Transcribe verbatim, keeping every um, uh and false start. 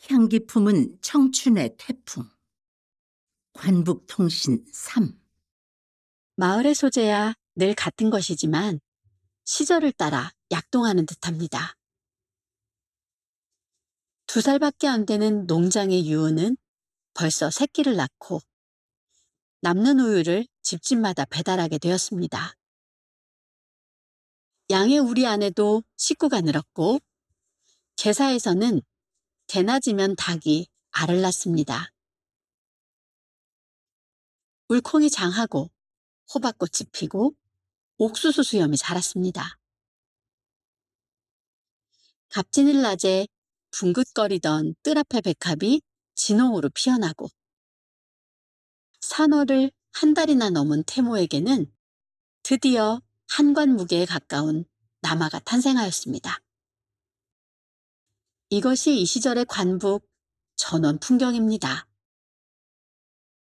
향기 품은 청춘의 태풍. 관북통신 삼. 마을의 소재야 늘 같은 것이지만 시절을 따라 약동하는 듯합니다. 두 살밖에 안 되는 농장의 유우는 벌써 새끼를 낳고 남는 우유를 집집마다 배달하게 되었습니다. 양의 우리 안에도 식구가 늘었고 개사에서는 개나지면 닭이 알을 낳습니다. 물콩이 장하고 호박꽃이 피고 옥수수 수염이 자랐습니다. 갑진일 낮에 붕긋거리던 뜰 앞의 백합이 진홍으로 피어나고 산월을 한 달이나 넘은 태모에게는 드디어 한관 무게에 가까운 남아가 탄생하였습니다. 이것이 이 시절의 관북 전원 풍경입니다.